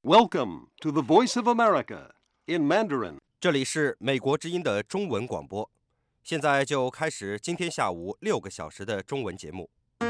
Welcome to the Voice of America in Mandarin. 这里是美国之音的中文广播，现在就开始今天下午6个小时的中文节目。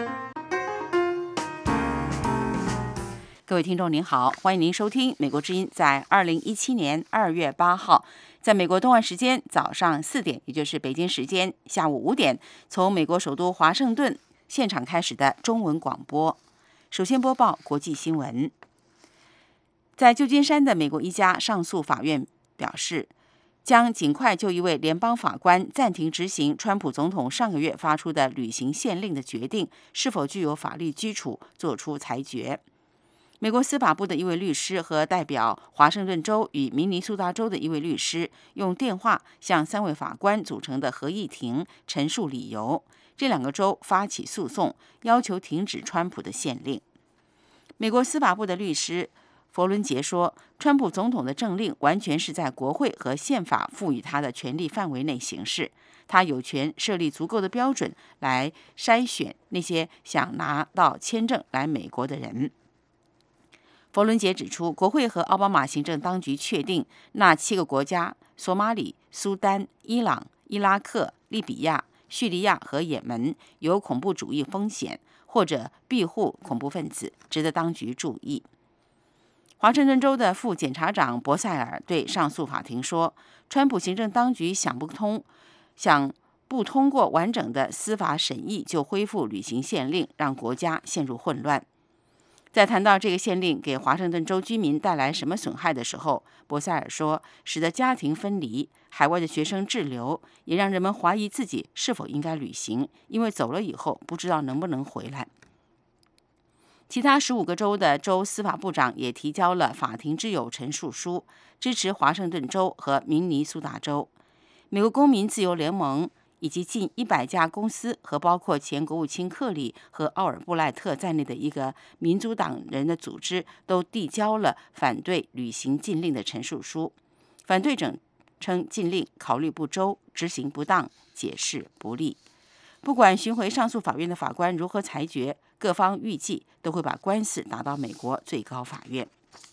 各位听众您好，欢迎您收听美国之音在2017年2月8号，在美国东岸时间早上4点，也就是北京时间下午5点，从美国首都华盛顿现场开始的中文广播。首先播报国际新闻。在旧金山的美国一家上诉法院表示，将尽快就一位联邦法官暂停执行川普总统上个月发出的旅行限令的决定是否具有法律基础作出裁决。美国司法部的一位律师和代表华盛顿州与明尼苏达州的一位律师用电话向3位法官组成的合议庭陈述理由，这2个州发起诉讼，要求停止川普的限令。美国司法部的律师佛伦杰说，川普总统的政令完全是在国会和宪法赋予他的权力范围内行事，他有权设立足够的标准来筛选那些想拿到签证来美国的人。佛伦杰指出，国会和奥巴马行政当局确定那7个国家——索马里、苏丹、伊朗、伊拉克、利比亚、叙利亚和也门——有恐怖主义风险或者庇护恐怖分子，值得当局注意。华盛顿州的副检察长博塞尔对上诉法庭说，川普行政当局想不通过完整的司法审议就恢复旅行限令，让国家陷入混乱。在谈到这个限令给华盛顿州居民带来什么损害的时候，博塞尔说，使得家庭分离，海外的学生滞留，也让人们怀疑自己是否应该旅行，因为走了以后不知道能不能回来。其他15个州的州司法部长也提交了法庭之友陈述书，支持华盛顿州和明尼苏达州。美国公民自由联盟以及近100家公司和包括前国务卿克里和奥尔布赖特在内的一个民主党人的组织都递交了反对旅行禁令的陈述书。反对者称禁令考虑不周、执行不当、解释不力。不管巡回上诉法院的法官如何裁决，各方预计都会把官司打到美国最高法院。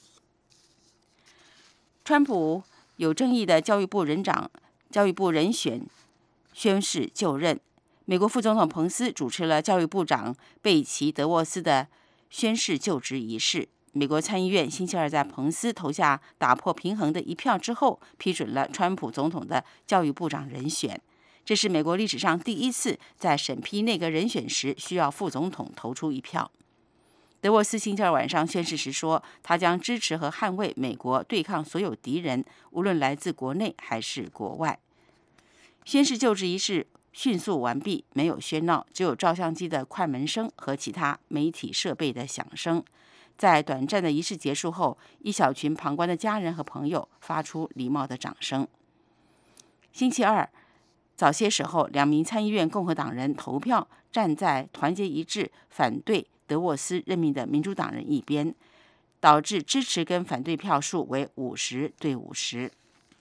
川普有争议的教育部人选宣誓就任，美国副总统彭斯主持了教育部长贝奇·德沃斯的宣誓就职仪式。美国参议院星期二在彭斯投下打破平衡的一票之后，批准了川普总统的教育部长人选。这是美国历史上第一次在审批内阁人选时需要副总统投出一票。德沃斯星期二晚上宣誓时说，他将支持和捍卫美国对抗所有敌人，无论来自国内还是国外。宣誓就职仪式迅速完毕，没有喧闹，只有照相机的快门声和其他媒体设备的响声。在短暂的仪式结束后，一小群旁观的家人和朋友发出礼貌的掌声。星期二早些时候，2名参议院共和党人投票站在团结一致反对德沃斯任命的民主党人一边，导致支持跟反对票数为50对50。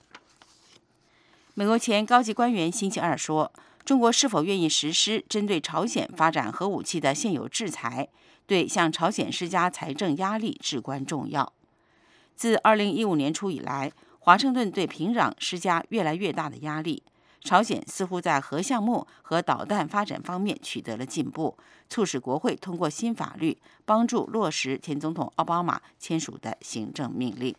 美国前高级官员星期二说，中国是否愿意实施针对朝鲜发展核武器的现有制裁，对向朝鲜施加财政压力至关重要。自2015年初以来，华盛顿对平壤施加越来越大的压力。朝鲜似乎在核项目和导弹发展方面取得了进步，促使国会通过新法律，帮助落实前总统奥巴马签署的行政命令。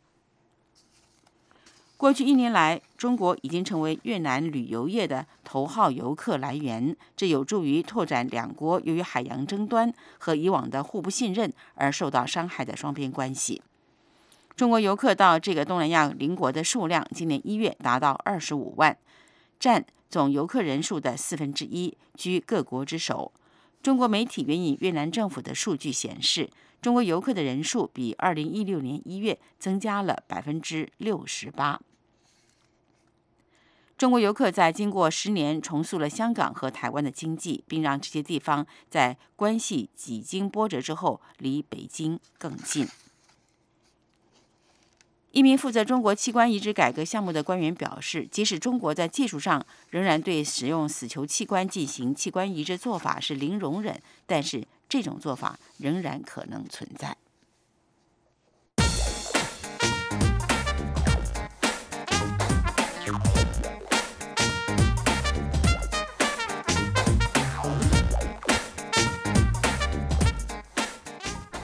过去1年来，中国已经成为越南旅游业的头号游客来源，这有助于拓展2国由于海洋争端和以往的互不信任而受到伤害的双边关系。中国游客到这个东南亚邻国的数量今年1月达到25万，占总游客人数的1/4，居各国之首。中国媒体援引越南政府的数据显示，中国游客的人数比2016年1月增加了68%。中国游客在经过10年重塑了香港和台湾的经济，并让这些地方在关系几经波折之后离北京更近。一名负责中国器官移植改革项目的官员表示，即使中国在技术上仍然对使用死囚器官进行器官移植做法是零容忍，但是这种做法仍然可能存在。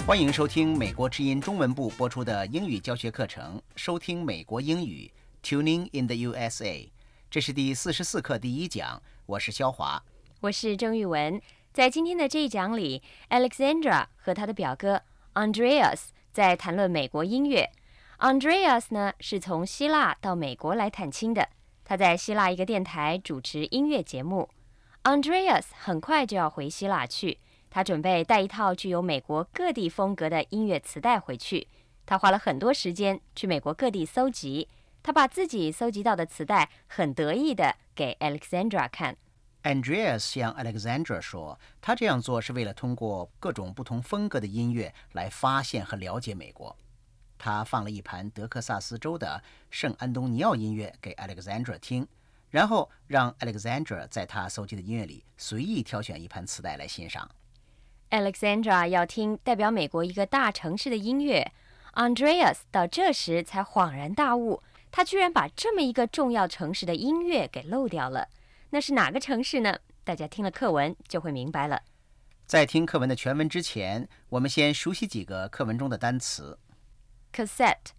欢迎收听美国之音中文部播出的英语教学课程，收听美国英语 Tuning in the USA。 这是第44课第1讲，我是肖华， 我是郑玉文。在今天的这一讲里， Alexandra 和她的表哥 Andreas 在谈论美国音乐。 Andreas 呢是从希腊到美国来探亲的，他在希腊一个电台主持音乐节目。 Andreas 很快就要回希腊去，他准备带一套具有美国各地风格的音乐磁带回去。他花了很多时间去美国各地搜集，他把自己搜集到的磁带很得意地给 Alexandra 看。 Andreas 向 Alexandra 说，他这样做是为了通过各种不同风格的音乐来发现和了解美国。他放了一盘德克萨斯州的圣安东尼奥音乐给 Alexandra 听，然后让 Alexandra 在他搜集的音乐里随意挑选一盘磁带来欣赏。 Alexandra 要听代表美国一个大城市的音乐， Andreas 到这时才恍然大悟，他居然把这么一个重要城市的音乐给漏掉了。那是哪个城市呢？大家听了课文就会明白了。 在听课文的全文之前，我们先熟悉几个课文中的单词。 Cassette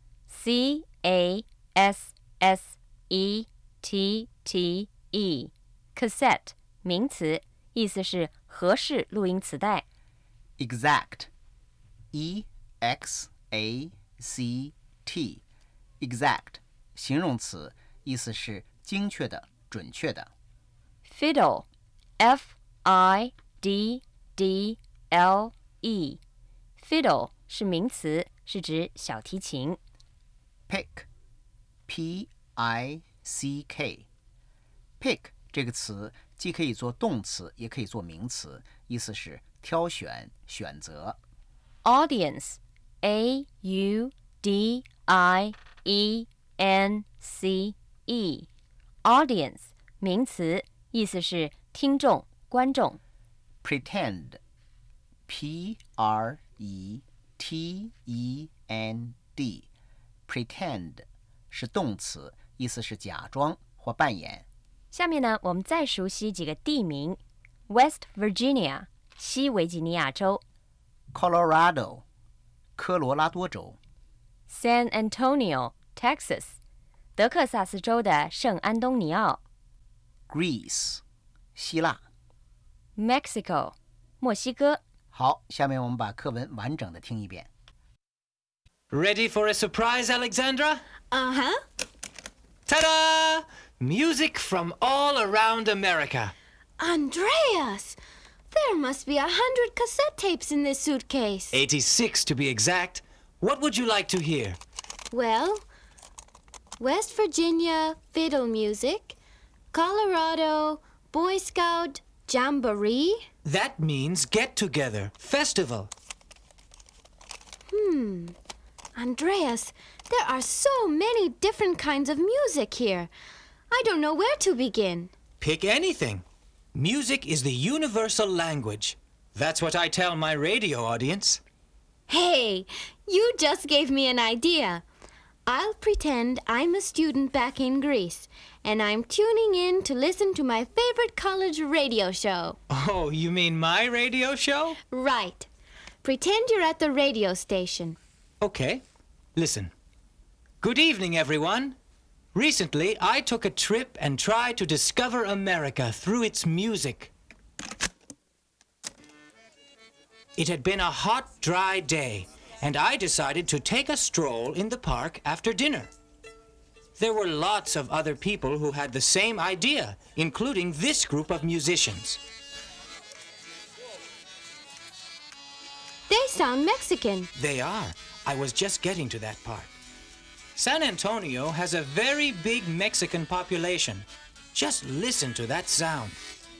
C-A-S-S-E-T-T-E Cassette 名词，意思是合适录音磁带。 Exact E-X-A-C-T Exact 形容词，意思是精确的、准确的。 Fiddle F-I-D-D-L-E Fiddle 是名词，是指小提琴。 Pick P-I-C-K Pick 这个词既可以做动词，也可以做名词，意思是挑选、选择。 Audience A-U-D-I-E-N-C-E Audience 名词，意思是听众、观众。 Pretend P-R-E-T-E-N-D Pretend 是动词，意思是假装或扮演。 下面呢，我们再熟悉几个地名。 West Virginia 西维吉尼亚州， Colorado 科罗拉多州， San Antonio Texas 德克萨斯州的圣安东尼奥， Greece 希腊。 Mexico 墨西哥。 好，下面我们把课文完整的听一遍。 Ready for a surprise, Alexandra? Uh-huh. Ta-da! Music from all around America. Andreas! There must be 100 cassette tapes in this suitcase. 86 to be exact. What would you like to hear? Well, West Virginia fiddle music, Colorado Boy Scout jamboree. That means get-together, festival. Andreas, there are so many different kinds of music here. I don't know where to begin. Pick anything. Music is the universal language. That's what I tell my radio audience. Hey, you just gave me an idea. I'll pretend I'm a student back in Greece, and I'm tuning in to listen to my favorite college radio show. Oh, you mean my radio show? Right. Pretend you're at the radio station. Okay. Listen. Good evening, everyone. Recently, I took a trip and tried to discover America through its music. It had been a hot, dry day, and I decided to take a stroll in the park after dinner. There were lots of other people who had the same idea, including this group of musicians. They sound Mexican. They are. I was just getting to that part. San Antonio has a very big Mexican population. Just listen to that sound.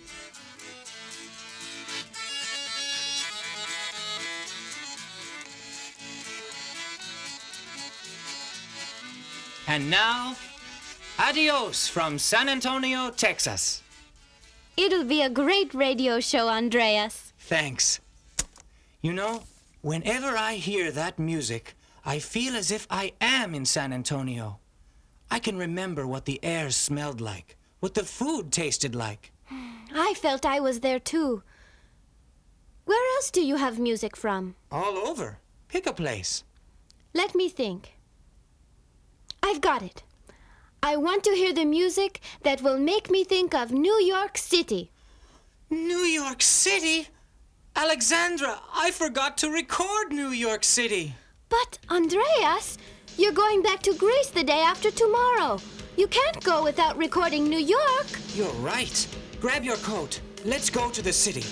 And now, adios from San Antonio, Texas. It'll be a great radio show, Andreas. Thanks. You know, whenever I hear that music, I feel as if I am in San Antonio. I can remember what the air smelled like, what the food tasted like. I felt I was there too. Where else do you have music from? All over. Pick a place. Let me think. I've got it. I want to hear the music that will make me think of New York City. New York City? Alexandra, I forgot to record New York City. But, Andreas, you're going back to Greece the day after tomorrow. You can't go without recording New York. You're right. Grab your coat. Let's go to the city.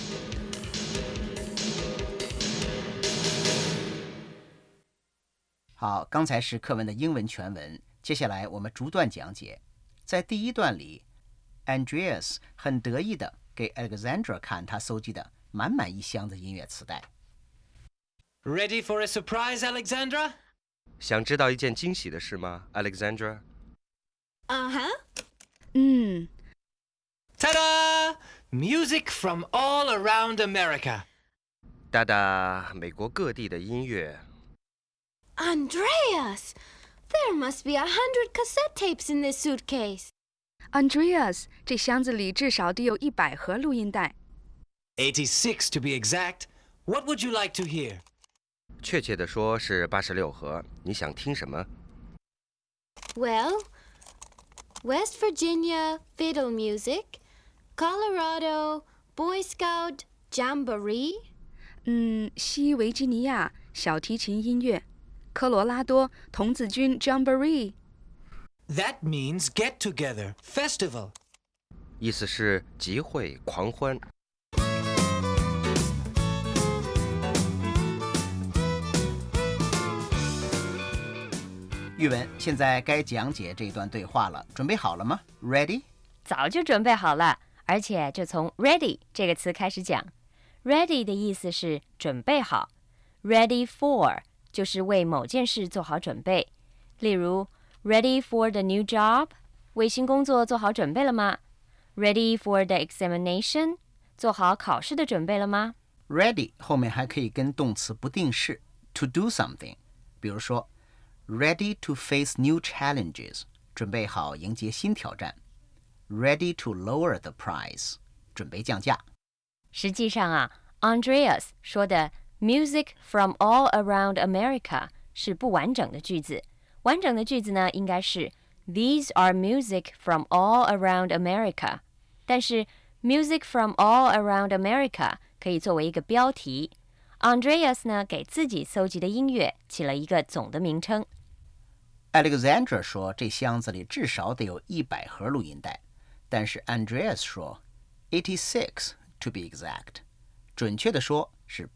好，刚才是课文的英文全文，接下来我们逐段讲解。在第一段里 ，Andreas 很得意地给 Alexandra 看他搜集的满满一箱子音乐磁带。 Ready for a surprise, Alexandra? 想知道一件惊喜的事吗 ，Alexandra？ Uh-huh. Ta-da! Music from all around America. 哒哒，美国各地的音乐。 Andreas! There must be 100 cassette tapes in this suitcase. Andreas, 这箱子里至少得有100盒录音带。 86 to be exact. What would you like to hear? 确切的说是86盒。你想听什么？ Well, West Virginia fiddle music, Colorado Boy Scout jamboree. 西维吉尼亚小提琴音乐，科罗拉多童子军 jamboree。 That means get together, festival. 意思是集会、狂欢。 玉文，现在该讲解这段对话了，准备好了吗 ？Ready？ 早就准备好了，而且就从 ready 这个词开始讲。Ready 的意思是准备好 ，ready for 就是为某件事做好准备。例如 ，ready for the new job， 为新工作做好准备了吗 ？Ready for the examination， 做好考试的准备了吗 Ready 后面还可以跟动词不定式 to do something， 比如说 Ready to face new challenges， 准备好迎接新挑战。Ready to lower the price， 准备降价。 实际上啊 ，Andreas 说的 "music from all around America" 是不完整的句子。完整的句子呢，应该是 "These are music from all around America"。但是 "music from all around America" 可以作为一个标题。Andreas 呢，给自己搜集的音乐起了一个总的名称。 Alexandra 说这箱子里至少得有100盒录音带，但是 Andreas 说 86 to be exact， 准确的说是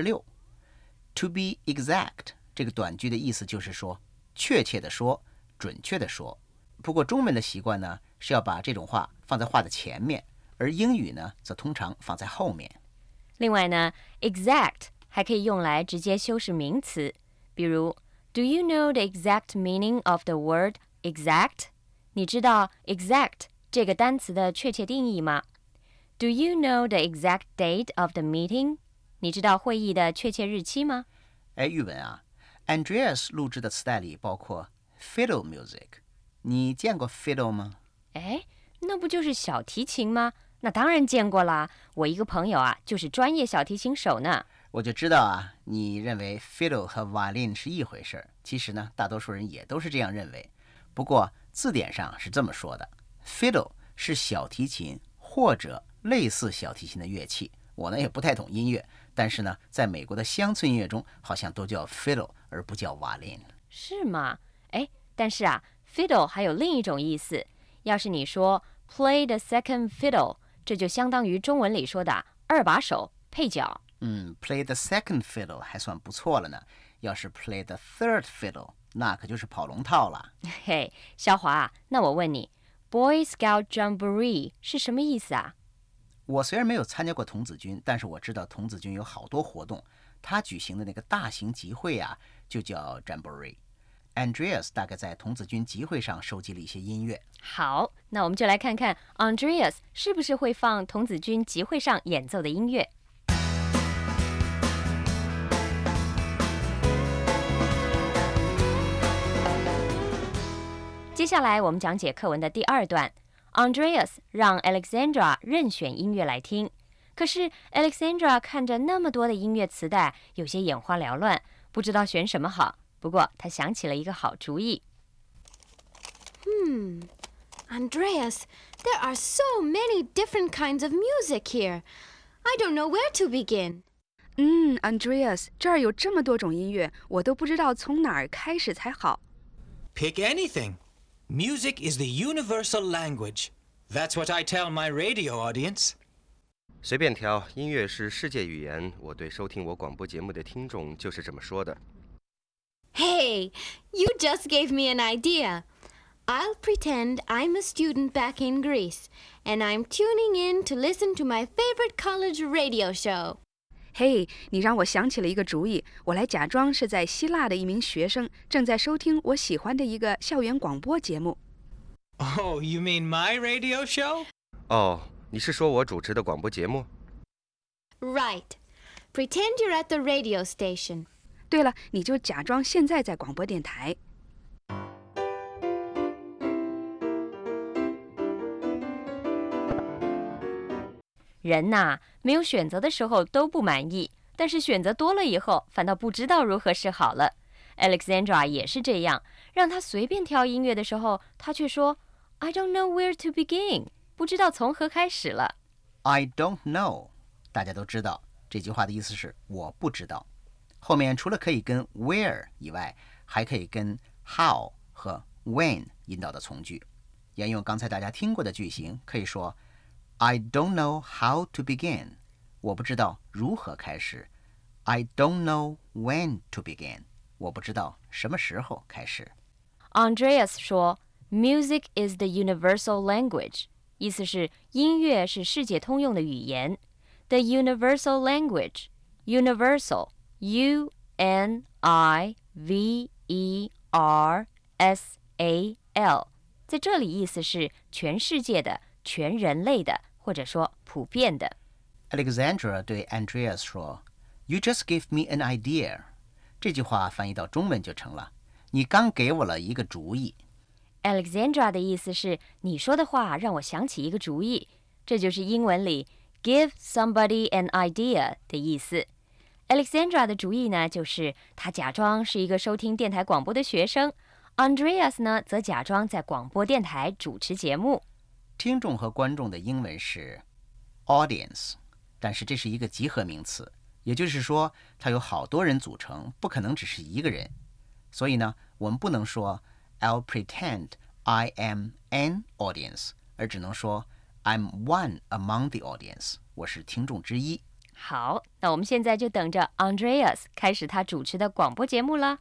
86。To be exact 这个短句的意思就是说确切的说，准确的说。不过中文的习惯呢是要把这种话放在话的前面，而英语呢则通常放在后面。 另外呢 exact 还可以用来直接修饰名词，比如Do you know the exact meaning of the word exact? 你知道 exact 这个单词的确切定义吗 ？Do you know the exact date of the meeting? 你知道会议的确切日期吗？ 玉文啊 ，Andreas 录制的磁带里包括 fiddle music， 你见过 fiddle 吗？ 那不就是小提琴吗？那当然见过啦，我一个朋友啊，就是专业小提琴手呢。 我就知道啊，你认为 fiddle 和 violin 是一回事儿，其实呢，大多数人也都是这样认为。不过字典上是这么说的 ，fiddle 是小提琴或者类似小提琴的乐器。我呢也不太懂音乐，但是呢，在美国的乡村音乐中，好像都叫 fiddle 而不叫 violin。 是吗？但是啊 ，fiddle 还有另一种意思。要是你说 play the second fiddle， 这就相当于中文里说的二把手、配角。 play the second fiddle 还算不错了呢。要是 play the third fiddle， 那可就是跑龙套了。 嘿，肖华，那我问你 ，Boy Scout Jamboree 是什么意思啊？ 我虽然没有参加过童子军，但是我知道童子军有好多活动，他举行的那个大型集会啊，就叫 Jamboree。Andreas 大概在童子军集会上收集了一些音乐。 好，那我们就来看看 Andreas 是不是会放童子军集会上演奏的音乐。接下来我们讲解课文的第二段 ，Andreas 让 Alexandra 任选音乐来听。可是 Alexandra 看着那么多的音乐磁带，有些眼花缭乱， 不知道选什么好。不过他想起了一个好主意。 Andreas, there are so many different kinds of music here. I don't know where to begin. Andreas, 这儿有这么多种音乐，我都不知道从哪儿开始才好。 Pick anything. Music is the universal language. That's what I tell my radio audience. 随便挑，音乐是世界语言。我对收听我广播节目的听众就是这么说的。 Hey, you just gave me an idea. I'll pretend I'm a student back in Greece, and I'm tuning in to listen to my favorite college radio show. 嘿，你让我想起了一个主意，我来假装是在希腊的一名学生，正在收听我喜欢的一个校园广播节目。 Oh, you mean my radio show? 哦，你是说我主持的广播节目？ Right. Pretend you're at the radio station. 对了，你就假装现在在广播电台。 人呐，没有选择的时候都不满意，但是选择多了以后，反倒不知道如何是好了。Alexandra 也是这样，让他随便挑音乐的时候，他却说 I don't know where to begin， 不知道从何开始了。 I don't know， 大家都知道这句话的意思是我不知道。后面除了可以跟 where 以外，还可以跟 how 和 when 引导的从句。沿用刚才大家听过的句型，可以说I don't know how to begin， 我不知道如何开始。I don't know when to begin， 我不知道什么时候开始。 Andreas 说 Music is the universal language， 意思是音乐是世界通用的语言。The universal language， universal U-N-I-V-E-R-S-A-L， 在这里意思是全世界的、全人类的，或者说普遍的。 Alexandra 对 Andreas 说 You just gave me an idea， 这句话翻译到中文就成了你刚给我了一个主意。 Alexandra 的意思是你说的话让我想起一个主意，这就是英文里 give somebody an idea 的意思。Alexandra 的主意呢，就是她假装是一个收听电台广播的学生， Andreas 呢，则假装在广播电台主持节目。 听众和观众的英文是 audience， 但是这是一个集合名词，也就是说它有好多人组成，不可能只是一个人。所以呢，我们不能说 I'll pretend I am an audience， 而只能说 I'm one among the audience， 我是听众之一。 好，那我们现在就等着 Andreas 开始他主持的广播节目啦。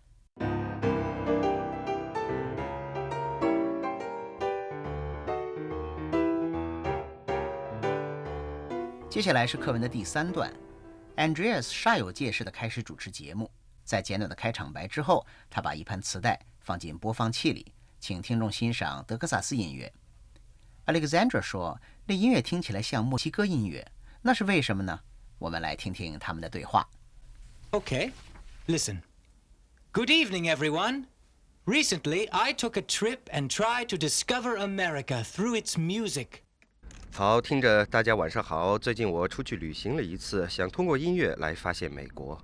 接下来是课文的第3段 Andreas 煞有介事地开始主持节目，在简短的开场白之后，他把一盘磁带放进播放器里，请听众欣赏德克萨斯音乐。 Alexandra 说那音乐听起来像墨西哥音乐，那是为什么呢？我们来听听他们的对话。 Okay, listen. Good evening, everyone. Recently, I took a trip and tried to discover America through its music. 好，听着，大家晚上好。最近我出去旅行了一次，想通过音乐来发现美国。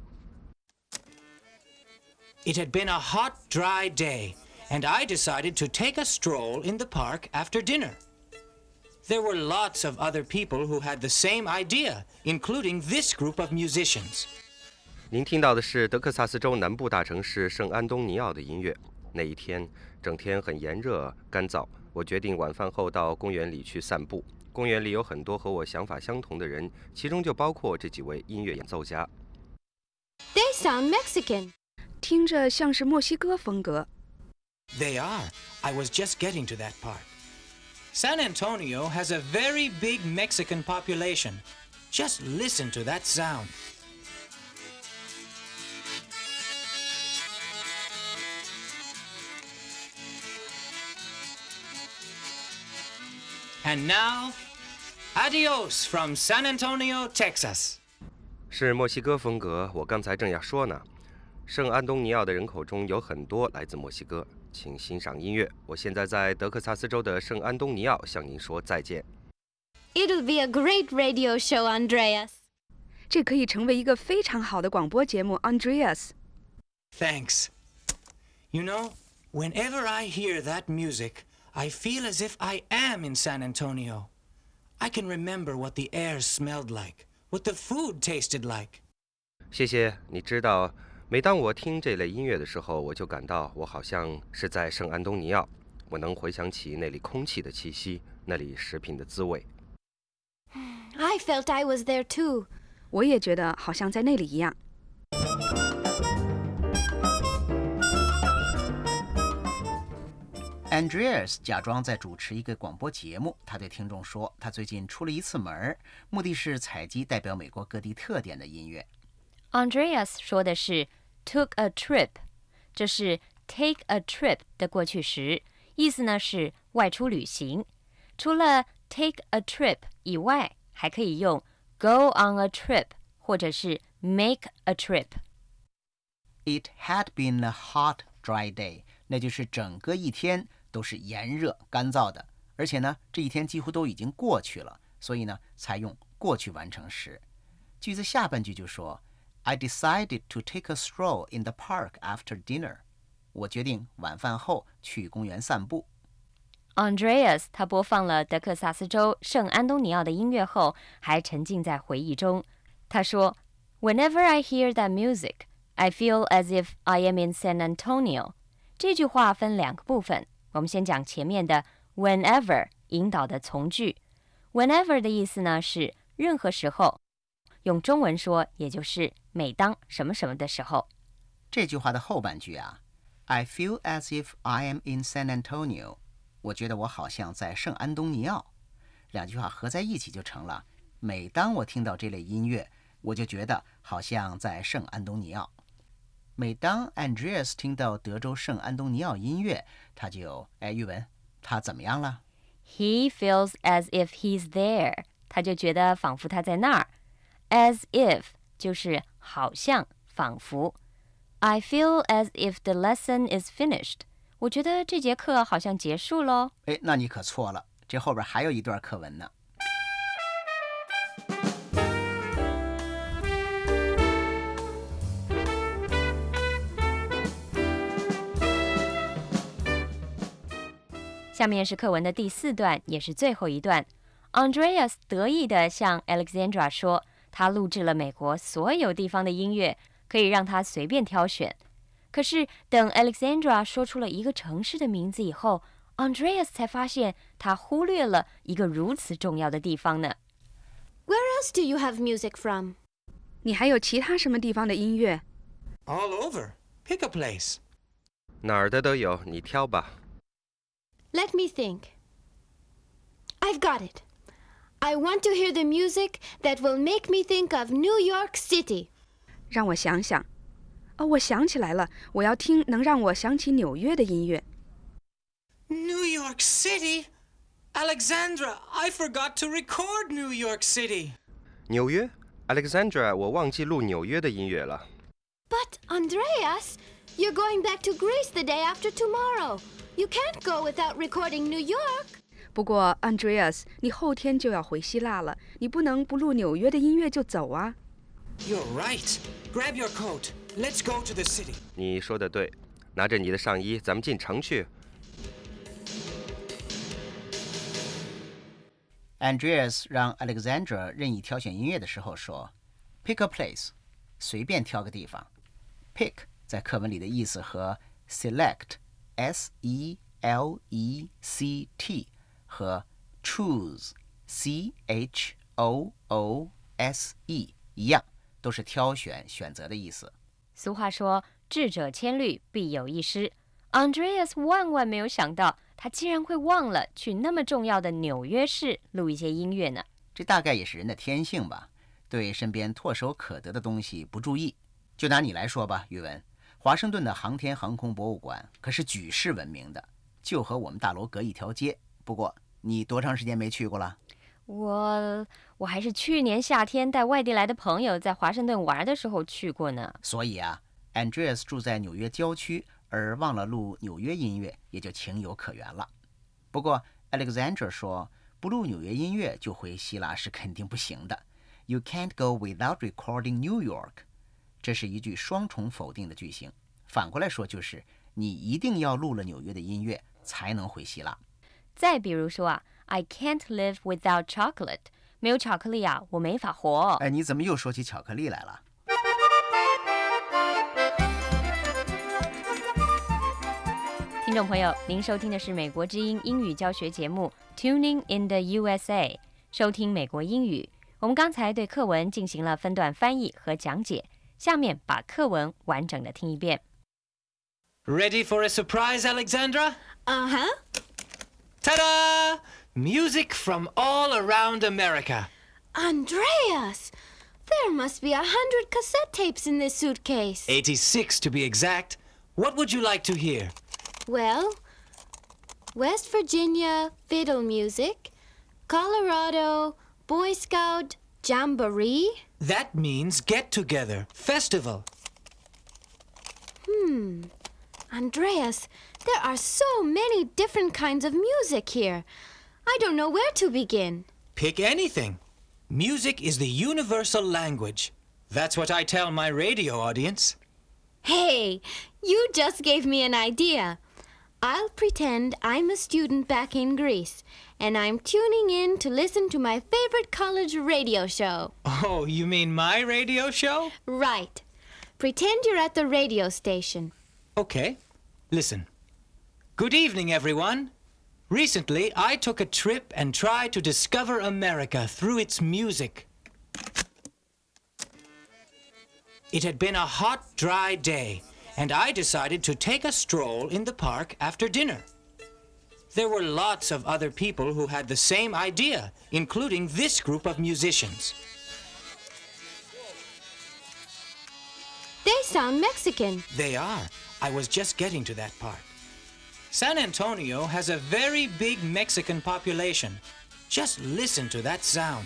It had been a hot, dry day, and I decided to take a stroll in the park after dinner. There were lots of other people who had the same idea, including this group of musicians. 您听到的是德克萨斯州南部大城市圣安东尼奥的音乐。那一天，整天很炎热干燥，我决定晚饭后到公园里去散步。公园里有很多和我想法相同的人，其中就包括这几位音乐演奏家。 They sound Mexican. 听着像是墨西哥风格。 They are. I was just getting to that part. San Antonio has a very big Mexican population. Just listen to that sound. And now, adios from San Antonio, Texas. 是墨西哥风格，我刚才正要说呢。圣安东尼奥的人口中有很多来自墨西哥，请欣赏音乐。我现在在德克萨斯州的圣安东尼奥向您说再见。 It'll be a great radio show, Andreas. 这可以成为一个非常好的广播节目 Andreas。 Thanks. You know, whenever I hear that music, I feel as if I am in San Antonio. I can remember what the air smelled like, what the food tasted like. 谢谢，你知道，每当我听这类音乐的时候，我就感到我好像是在圣安东尼奥。我能回想起那里空气的气息，那里食品的滋味。 I felt I was there too. 我也觉得好像在那里一样。 Andreas 假装在主持一个广播节目，他对听众说，他最近出了一次门，目的是采集代表美国各地特点的音乐。 Andreas 说的是 took a trip， 这是 take a trip 的过去时，意思呢是外出旅行。除了 take a trip 以外，还可以用 go on a trip 或者是 make a trip。 It had been a hot, dry day， 那就是整个一天都是炎热干燥的，而且呢这一天几乎都已经过去了，所以呢才用过去完成时。句子下半句就说I decided to take a stroll in the park after dinner. 我决定晚饭后去公园散步。 Andreas 他播放了德克萨斯州圣安东尼奥的音乐后，还沉浸在回忆中。他说 Whenever I hear that music, I feel as if I am in San Antonio. 这句话分两个部分，我们先讲前面的 whenever 引导的从句。Whenever 的意思呢是任何时候，用中文说也就是每当什么什么的时候。 这句话的后半句啊 I feel as if I am in San Antonio. 我觉得我好像在圣安东尼奥。两句话合在一起就成了每当我听到这类音乐，我就觉得好像在圣安东尼奥。每当 Andreas 听到德州圣安东尼奥音乐，他就玉文他怎么样了？ He feels as if he's there. 他就觉得仿佛他在那儿。As if 就是好像仿佛。I feel as if the lesson is finished. 我觉得这节课好像结束咯。 那你可错了，这后边还有一段课文呢。 下面是课文的第4段，也是最后一段。Andreas 得意地向 Alexandra 说，他录制了美国所有地方的音乐，可以让他随便挑选。可是等 Alexandra 说出了一个城市的名字以后， Andreas 才发现他忽略了一个如此重要的地方呢。 Where else do you have music from? 你还有其他什么地方的音乐？ All over. Pick a place. 哪儿的都有，你挑吧。 Let me think. I've got it. I want to hear the music that will make me think of New York City. 让我想想。我想起来了，我要听能让我想起纽约的音乐。 New York City? Alexandra, I forgot to record New York City. 纽约 Alexandra 我忘记录纽约的音乐了。 But, Andreas, you're going back to Greece the day after tomorrow. You can't go without recording New York. 不过 Andreas 你后天就要回希腊了，你不能不录纽约的音乐就走啊。 You're right. Grab your coat. Let's go to the city. 你说的对，拿着你的上衣，咱们进城去。 Andreas 让 Alexandra 任意挑选音乐的时候说 Pick a place， 随便挑个地方。 Pick 在课文里的意思和 select S-E-L-E-C-T 和 choose C-H-O-O-S-E 一样，都是挑选选择的意思。 俗话说智者千虑必有一失。 Andreas 万万没有想到，他竟然会忘了去那么重要的纽约市录一些音乐呢。 这大概也是人的天性吧，对身边唾手可得的东西不注意。就拿你来说吧，宇文，华盛顿的航天航空博物馆可是举世闻名的，就和我们大楼隔一条街。不过你多长时间没去过了？ 我还是去年夏天带外地来的朋友在华盛顿玩的时候去过呢。 所以啊 Andreas 住在纽约郊区，而忘了录纽约音乐，也就情有可原了。不过 Alexandra 说，不录纽约音乐就回希腊是肯定不行的。 You can't go without recording New York。 这是一句双重否定的句型， 反过来说就是你一定要录了纽约的音乐才能回希腊。 再比如说啊 I can't live without chocolate， 没有巧克力啊，我没法活。 哎，你怎么又说起巧克力来了？ 听众朋友，您收听的是美国之音英语教学节目 Tuning in the USA， 收听美国英语。我们刚才对课文进行了分段翻译和讲解，下面把课文完整的听一遍。 Ready for a surprise, Alexandra? Uh-huh. Ta-da! Music from all around America. Andreas! There must be 100 cassette tapes in this suitcase. 86 to be exact. What would you like to hear? Well, West Virginia fiddle music, Colorado Boy Scout Jamboree. That means get-together, festival. Andreas, there are so many different kinds of music here. I don't know where to begin. Pick anything. Music is the universal language. That's what I tell my radio audience. Hey, you just gave me an idea. I'll pretend I'm a student back in Greece, and I'm tuning in to listen to my favorite college radio show. Oh, you mean my radio show? Right. Pretend you're at the radio station. Okay. Listen. Good evening, everyone. Recently, I took a trip and tried to discover America through its music. It had been a hot, dry day, and I decided to take a stroll in the park after dinner. There were lots of other people who had the same idea, including this group of musicians. They sound Mexican. They are. I was just getting to that part. San Antonio has a very big Mexican population. Just listen to that sound.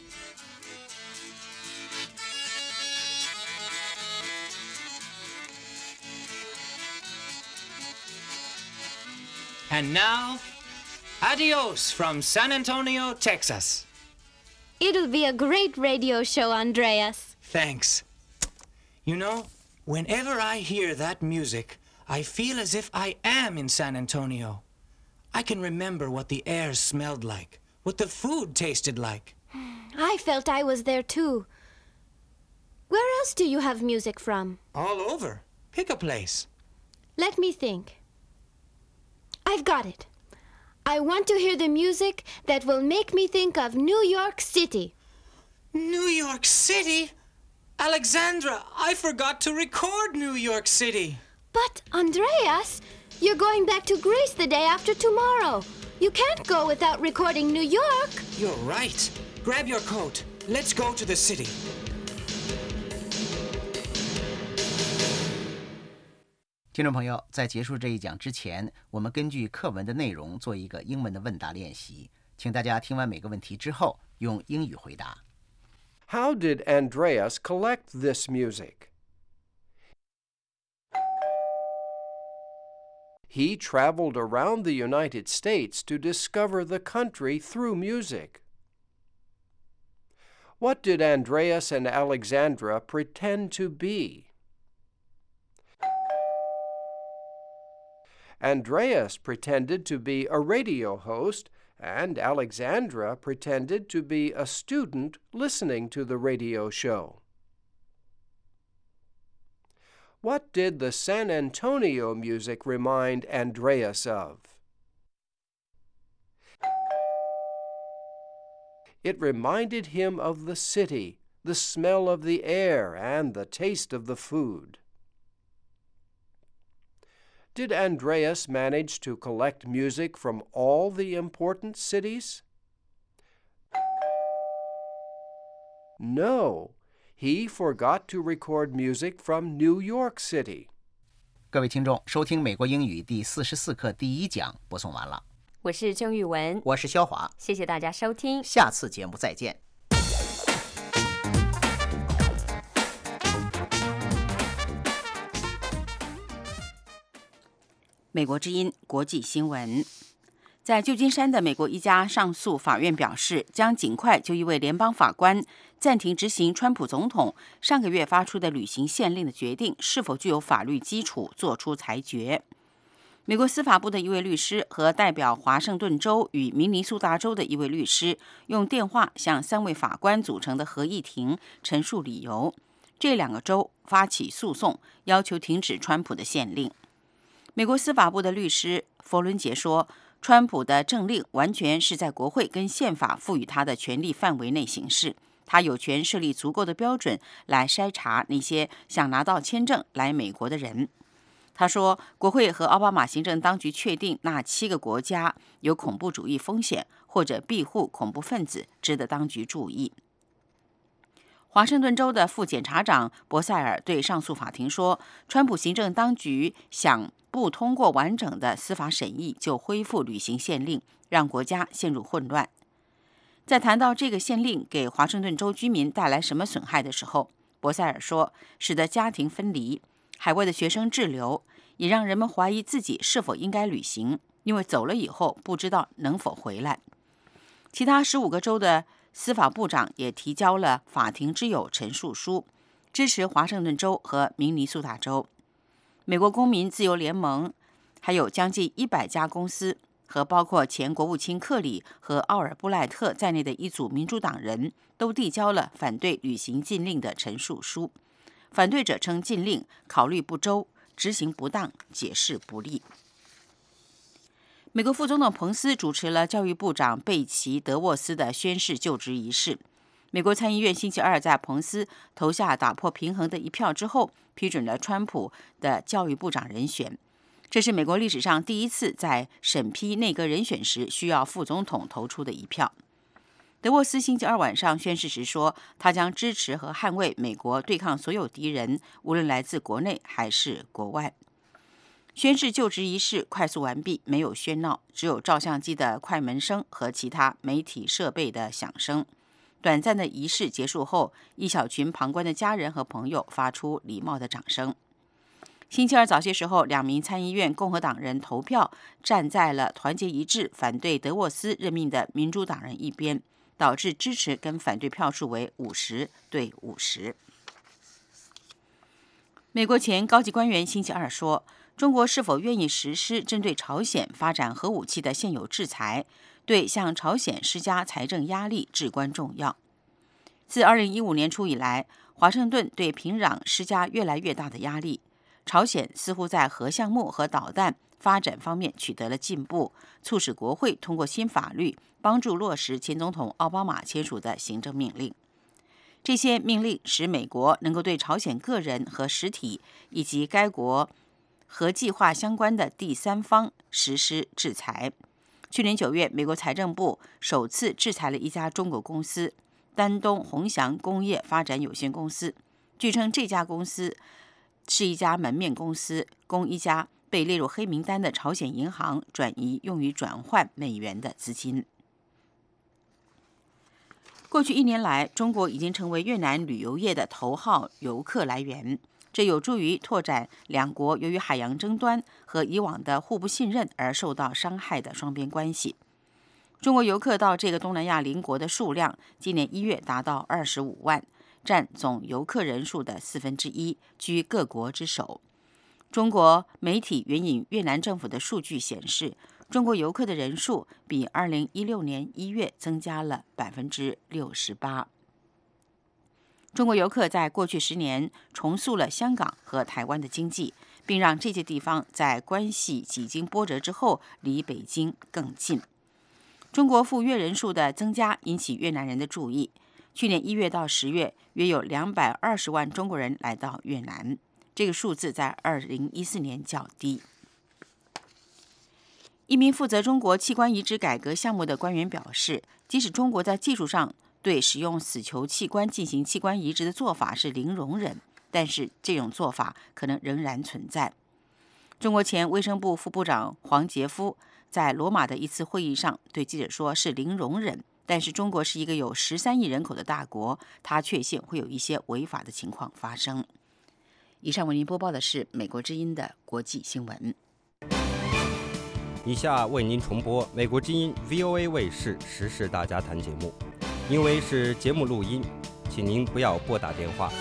And now, adios from San Antonio, Texas. It'll be a great radio show, Andreas. Thanks. You know, whenever I hear that music, I feel as if I am in San Antonio. I can remember what the air smelled like, what the food tasted like. I felt I was there too. Where else do you have music from? All over. Pick a place. Let me think. I've got it. I want to hear the music that will make me think of New York City. New York City? Alexandra, I forgot to record New York City. But, Andreas, you're going back to Greece the day after tomorrow. You can't go without recording New York. You're right. Grab your coat. Let's go to the city. 听众朋友，在结束这一讲之前，我们根据课文的内容做一个英文的问答练习，请大家听完每个问题之后用英语回答。 How did Andreas collect this music? He traveled around the United States to discover the country through music. What did Andreas and Alexandra pretend to be? Andreas pretended to be a radio host, and Alexandra pretended to be a student listening to the radio show. What did the San Antonio music remind Andreas of? It reminded him of the city, the smell of the air, and the taste of the food. Did Andreas manage to collect music from all the important cities? No, he forgot to record music from New York City. 各位听众，收听美国英语第44课第1讲播送完了。 我是郑玉文， 我是肖华， 谢谢大家收听， 下次节目再见。 美国之音国际新闻。 在旧金山的美国一家上诉法院表示，将尽快就一位联邦法官暂停执行川普总统上个月发出的旅行限令的决定是否具有法律基础作出裁决。美国司法部的一位律师和代表华盛顿州与明尼苏达州的一位律师用电话向3位法官组成的合议庭陈述理由，这2个州发起诉讼，要求停止川普的限令。美国司法部的律师佛伦杰说，川普的政令完全是在国会跟宪法赋予他的权力范围内行事，他有权设立足够的标准来筛查那些想拿到签证来美国的人。他说，国会和奥巴马行政当局确定那7个国家有恐怖主义风险或者庇护恐怖分子，值得当局注意。华盛顿州的副检察长博塞尔对上诉法庭说，川普行政当局想不通过完整的司法审议就恢复旅行限令，让国家陷入混乱。在谈到这个限令给华盛顿州居民带来什么损害的时候，博塞尔说，使得家庭分离，海外的学生滞留，也让人们怀疑自己是否应该旅行，因为走了以后不知道能否回来。其他15个州的司法部长也提交了法庭之友陈述书，支持华盛顿州和明尼苏达州。美国公民自由联盟还有将近100家公司和包括前国务卿克里和奥尔布赖特在内的一组民主党人都递交了反对旅行禁令的陈述书。反对者称禁令考虑不周、执行不当、解释不力。美国副总统彭斯主持了教育部长贝奇·德沃斯的宣誓就职仪式。美国参议院星期二在彭斯投下打破平衡的一票之后，批准了川普的教育部长人选。这是美国历史上第一次在审批内阁人选时需要副总统投出的一票。德沃斯星期二晚上宣誓时说，他将支持和捍卫美国对抗所有敌人，无论来自国内还是国外。宣誓就职仪式快速完毕，没有喧闹，只有照相机的快门声和其他媒体设备的响声。短暂的仪式结束后，一小群旁观的家人和朋友发出礼貌的掌声。星期二早些时候，2名参议院共和党人投票站在了团结一致反对德沃斯任命的民主党人一边，导致支持跟反对票数为50对50。美国前高级官员星期二说，中国是否愿意实施针对朝鲜发展核武器的现有制裁，对向朝鲜施加财政压力至关重要。自2015年初以来，华盛顿对平壤施加越来越大的压力。朝鲜似乎在核项目和导弹发展方面取得了进步，促使国会通过新法律，帮助落实前总统奥巴马签署的行政命令。这些命令使美国能够对朝鲜个人和实体以及该国核计划相关的第三方实施制裁。去年9月，美国财政部首次制裁了一家中国公司——丹东宏祥工业发展有限公司。据称，这家公司是一家门面公司，供一家被列入黑名单的朝鲜银行转移用于转换美元的资金。过去1年来，中国已经成为越南旅游业的头号游客来源，这有助于拓展两国由于海洋争端和以往的互不信任而受到伤害的双边关系。中国游客到这个东南亚邻国的数量，今年1月达到25万，占总游客人数的1/4，居各国之首。中国媒体援引越南政府的数据显示，中国游客的人数比2016年1月增加了68%。中国游客在过去10年重塑了香港和台湾的经济，并让这些地方在关系几经波折之后离北京更近。中国赴越人数的增加引起越南人的注意。去年1月到10月，约有220万中国人来到越南，这个数字在2014年较低。一名负责中国器官移植改革项目的官员表示，即使中国在技术上对使用死囚器官进行器官移植的做法是零容忍，但是这种做法可能仍然存在。中国前卫生部副部长黄杰夫在罗马的一次会议上对记者说，是零容忍，但是中国是一个有13亿人口的大国，他确信会有一些违法的情况发生。以上为您播报的是美国之音的国际新闻。 以下为您重播美国之音 VOA 卫视时事大家谈节目，因为是节目录音，请您不要拨打电话。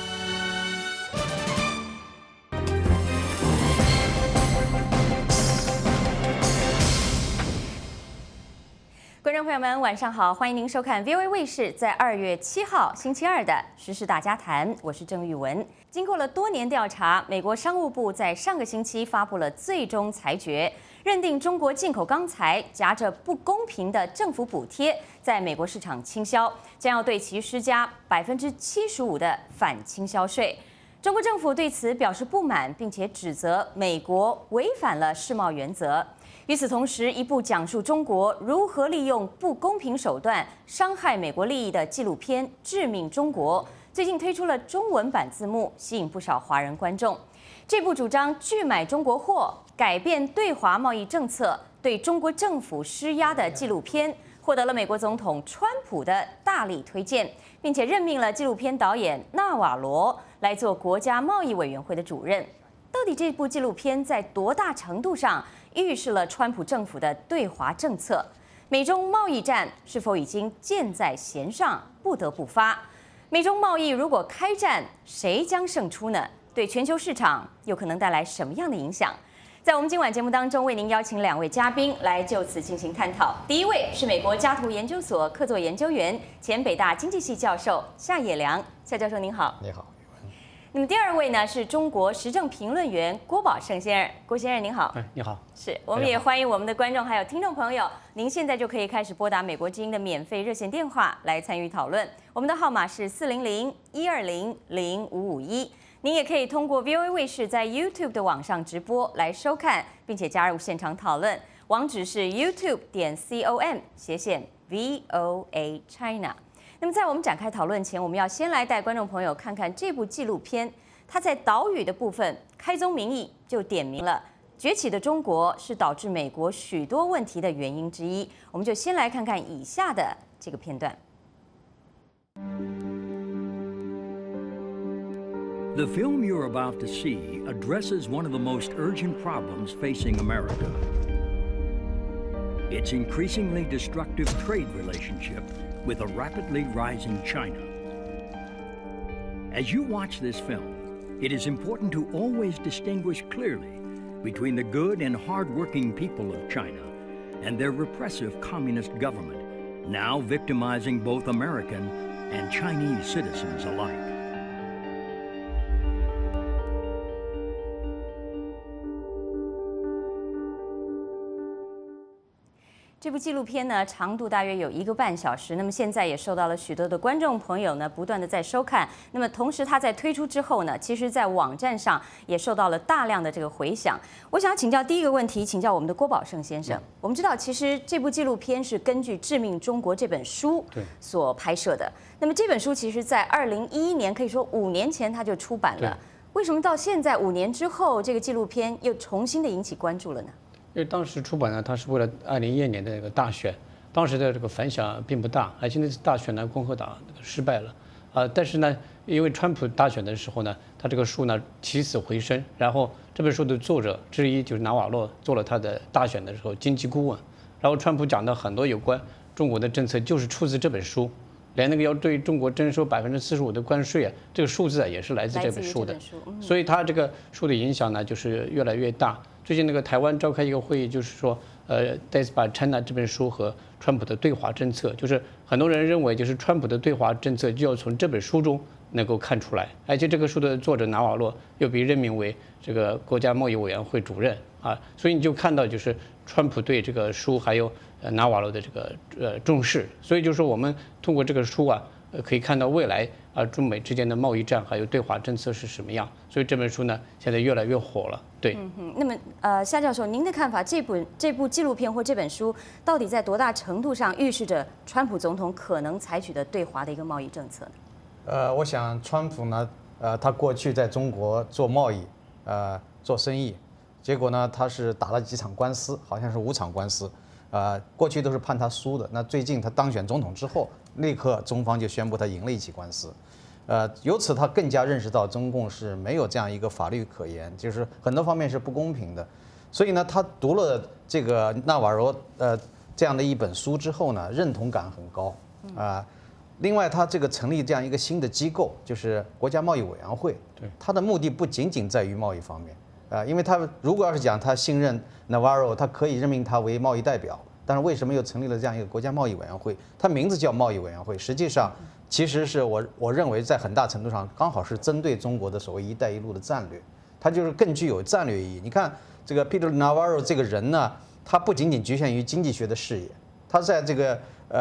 观众朋友们，晚上好，欢迎您收看 VOA 卫视在2月7号星期二的时事大家谈，我是郑玉文。经过了多年调查，美国商务部在上个星期发布了最终裁决，认定中国进口钢材夹着不公平的政府补贴，在美国市场倾销，将要对其施加75%的反倾销税。中国政府对此表示不满，并且指责美国违反了世贸原则。与此同时，一部讲述中国如何利用不公平手段伤害美国利益的纪录片《致命中国》最近推出了中文版字幕，吸引不少华人观众。这部主张拒买中国货、改变对华贸易政策、对中国政府施压的纪录片，获得了美国总统川普的大力推荐，并且任命了纪录片导演纳瓦罗来做国家贸易委员会的主任。到底这部纪录片在多大程度上预示了川普政府的对华政策？美中贸易战是否已经箭在弦上，不得不发？美中贸易如果开战，谁将胜出呢？对全球市场又可能带来什么样的影响？在我们今晚节目当中，为您邀请2位嘉宾来就此进行探讨。第一位是美国加图研究所客座研究员、前北大经济系教授夏野良，夏教授您好。 你好。 那么第二位呢是中国时政评论员郭宝胜先生，郭先生您好。 你好。 是，我们也欢迎我们的观众还有听众朋友，您现在就可以开始拨打美国之音的免费热线电话来参与讨论，我们的号码是400-120-0551。您也可以通过 VOA 卫视在 YouTube 的网上直播来收看，并且加入现场讨论，网址是 youtube.com/VOA China。那么在我们展开讨论前，我们要先来带观众朋友看看这部纪录片，它在岛屿的部分开宗明义就点明了崛起的中国是导致美国许多问题的原因之一。我们就先来看看以下的这个片段。 The film you're about to see addresses one of the most urgent problems facing America. Its increasingly destructive trade relationship with a rapidly rising China. As you watch this film, it is important to always distinguish clearly between the good and hard-working people of China and their repressive communist government, now victimizing both American and Chinese citizens alike. 这部纪录片呢，长度大约有1个半小时。那么现在也受到了许多的观众朋友呢，不断的在收看。那么同时，它在推出之后呢，其实在网站上也受到了大量的这个回响。我想请教第一个问题，请教我们的郭宝胜先生。我们知道，其实这部纪录片是根据《致命中国》这本书所拍摄的。那么这本书其实在2011年，可以说5年前它就出版了。为什么到现在5年之后，这个纪录片又重新的引起关注了呢？ 因为当时出版呢，它是为了2012年的这个大选，当时的这个反响并不大，而且那次大选呢，共和党失败了，但是呢，因为川普大选的时候呢，他这个书呢起死回生，然后这本书的作者之一就是纳瓦罗做了他的大选的时候经济顾问，然后川普讲的很多有关中国的政策就是出自这本书，连那个要对中国征收45%的关税啊，这个数字啊也是来自这本书的，所以他这个书的影响呢就是越来越大。最近那个台湾召开一个会议，就是说，Desperate China 这本书和川普的对华政策，就是很多人认为，就是川普的对华政策就要从这本书中能够看出来。而且这个书的作者纳瓦罗又被任命为这个国家贸易委员会主任啊，所以你就看到就是川普对这个书还有纳瓦罗的这个重视。所以就是说我们通过这个书啊，可以看到未来中美之间的贸易战还有对华政策是什么样。所以这本书呢，现在越来越火了。对， 那么夏教授，您的看法，这部纪录片或这本书到底在多大程度上预示着川普总统可能采取的对华的一个贸易政策呢？ 我想川普呢，他过去在中国做贸易，做生意，结果呢，他是打了几场官司，好像是5场官司，过去都是判他输的。那最近他当选总统之后，立刻中方就宣布他赢了1起官司。由此他更加认识到中共是没有这样一个法律可言，就是很多方面是不公平的， 所以呢，他读了这个纳瓦罗这样的一本书之后呢，认同感很高啊。另外，他这个成立这样一个新的机构，就是国家贸易委员会。 对， 他的目的不仅仅在于贸易方面因为他如果要是讲他信任 Navarro， 他可以任命他为贸易代表。但是为什么又成立了这样一个国家贸易委员会？它名字叫贸易委员会，实际上其实是我认为在很大程度上刚好是针对中国的所谓“一带一路”的战略，它就是更具有战略意义。你看这个 Peter Navarro 这个人呢，他不仅仅局限于经济学的视野，他在这个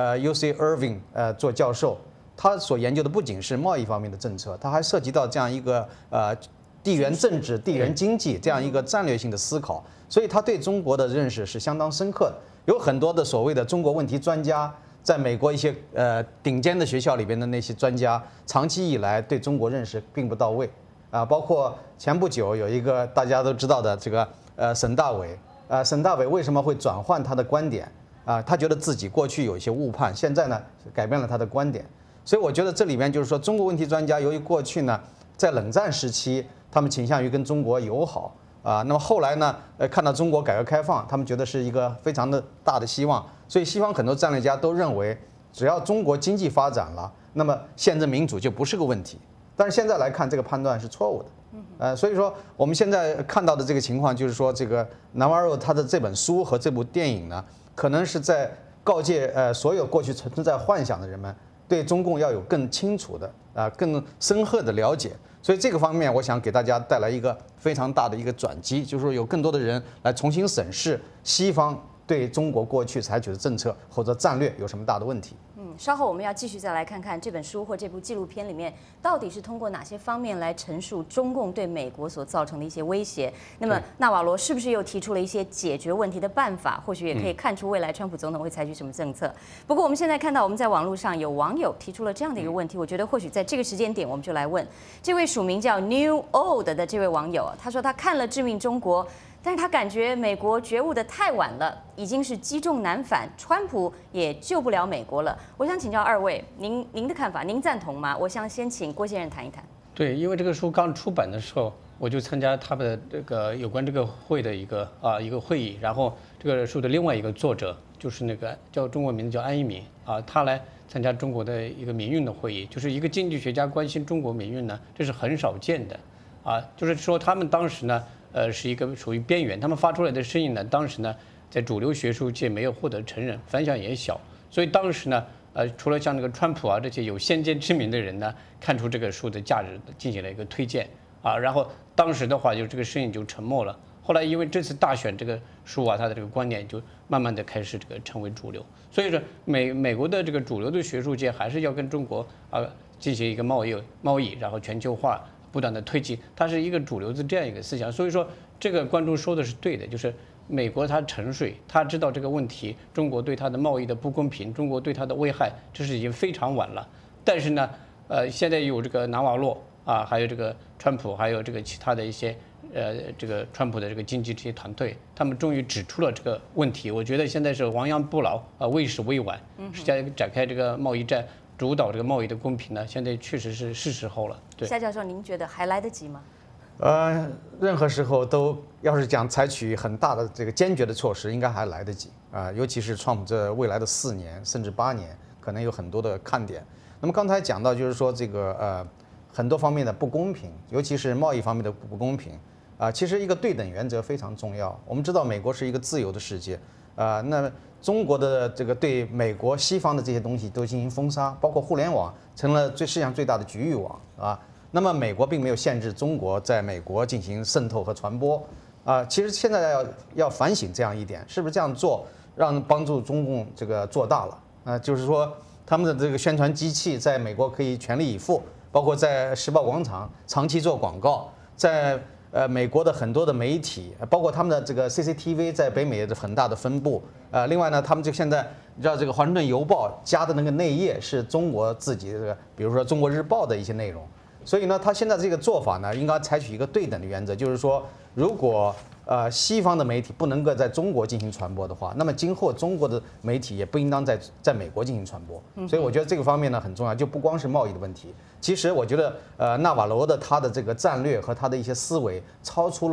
UC Irving 做教授，他所研究的不仅是贸易方面的政策，他还涉及到这样一个地缘政治、地缘经济这样一个战略性的思考，所以他对中国的认识是相当深刻的。有很多的所谓的中国问题专家，在美国一些顶尖的学校里边的那些专家，长期以来对中国认识并不到位包括前不久有一个大家都知道的这个沈大伟沈大伟为什么会转换他的观点他觉得自己过去有一些误判，现在呢改变了他的观点。所以我觉得这里面就是说，中国问题专家由于过去呢在冷战时期，他们倾向于跟中国友好那么后来呢看到中国改革开放，他们觉得是一个非常的大的希望，所以西方很多战略家都认为，只要中国经济发展了，那么宪政民主就不是个问题。但是现在来看，这个判断是错误的。所以说我们现在看到的这个情况，就是说这个 Navarro 他的这本书和这部电影呢，可能是在告诫所有过去存在幻想的人们，对中共要有更清楚的更深刻的了解。所以这个方面，我想给大家带来一个非常大的一个转机，就是说有更多的人来重新审视西方对中国过去采取的政策或者战略有什么大的问题。 稍后我们要继续再来看看这本书或这部纪录片里面到底是通过哪些方面来陈述中共对美国所造成的一些威胁。那么纳瓦罗是不是又提出了一些解决问题的办法？或许也可以看出未来川普总统会采取什么政策。不过我们现在看到我们在网络上有网友提出了这样的一个问题，我觉得或许在这个时间点我们就来问这位署名叫 New Old 的这位网友，他说他看了《致命中国》。但是他感觉美国觉悟的太晚了，已经是积重难返，川普也救不了美国了。我想请教二位，您的看法，您赞同吗？我想先请郭先生谈一谈。 对，因为这个书刚出版的时候，我就参加他的这个有关这个会的一个会议，然后这个书的另外一个作者就是那个叫中国名字叫安一鸣他来参加中国的一个民运的会议，就是一个经济学家关心中国民运呢，这是很少见的就是说他们当时呢。是一个属于边缘，他们发出来的声音呢，当时呢，在主流学术界没有获得承认，反响也小，所以当时呢，除了像那个川普这些有先见之明的人呢，看出这个书的价值，进行了一个推荐然后当时的话，就这个声音就沉默了。后来因为这次大选，这个书他的这个观点就慢慢的开始这个成为主流，所以说美国的这个主流的学术界还是要跟中国进行一个贸易，然后全球化。不断的推进，它是一个主流的这样一个思想，所以说这个观众说的是对的，就是美国它沉睡，它知道这个问题，中国对它的贸易的不公平，中国对它的危害，这是已经非常晚了。但是呢，现在有这个纳瓦洛还有这个川普，还有这个其他的一些这个川普的这个经济这些团队，他们终于指出了这个问题。我觉得现在是亡羊补牢为时未晚，是在展开这个贸易战。主导这个贸易的公平呢，现在确实是时候了。对， 夏教授，您觉得还来得及吗？ 任何时候都要是讲采取很大的这个坚决的措施，应该还来得及尤其是川普这未来的4年甚至8年，可能有很多的看点。那么刚才讲到就是说这个很多方面的不公平，尤其是贸易方面的不公平其实一个对等原则非常重要。我们知道美国是一个自由的世界那中国的这个对美国西方的这些东西都进行封杀，包括互联网成了世界上最大的局域网那么美国并没有限制中国在美国进行渗透和传播其实现在要反省这样一点，是不是这样做帮助中共这个做大了就是说他们的这个宣传机器在美国可以全力以赴，包括在时报广场长期做广告，在美国的很多的媒体，包括他们的这个 CCTV 在北美的很大的分布另外呢，他们就现在你知道这个《华盛顿邮报》加的那个内页是中国自己的比如说《中国日报》的一些内容，所以呢，他现在这个做法呢，应该采取一个对等的原则，就是说，如果西方的媒体不能够在中国进行传播的话，那么今后中国的媒体也不应当在美国进行传播。所以我觉得这个方面呢很重要，就不光是贸易的问题。其实我觉得纳瓦罗他的这个战略和他的一些思维超出了